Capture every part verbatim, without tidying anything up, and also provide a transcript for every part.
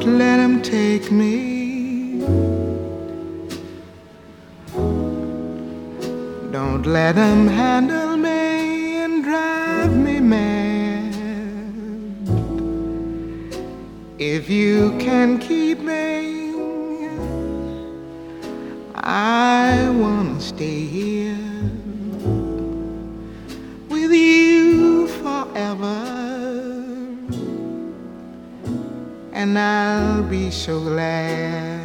let him take me. Don't let him handle me and drive me mad. If you can keep me, I wanna stay here with you forever, and I'll be so glad.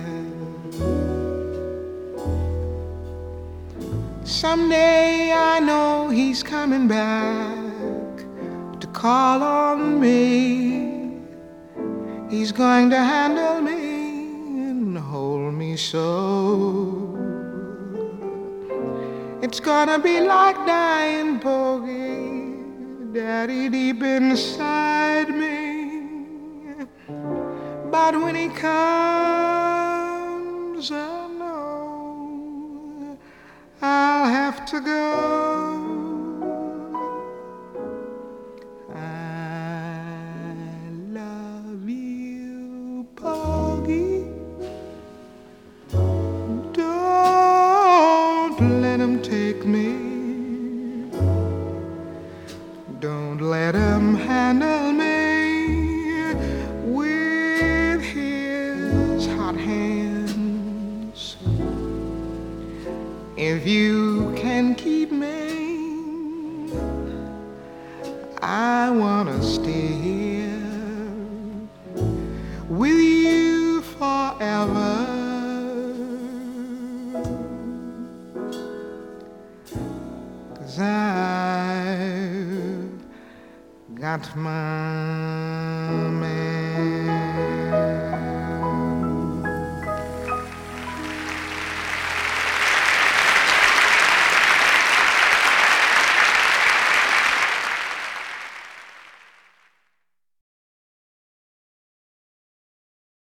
Someday I know he's coming back to call on me. He's going to handle me and hold me so. It's gonna be like dying, Bogey, Daddy, deep inside me. But when he comes, I know I'll have to go. I love you, Bogey. Don't let him take me. Don't let him handle me with his hot hands. If you can keep me, I wanna stay here with you forever. 'Cause I've got my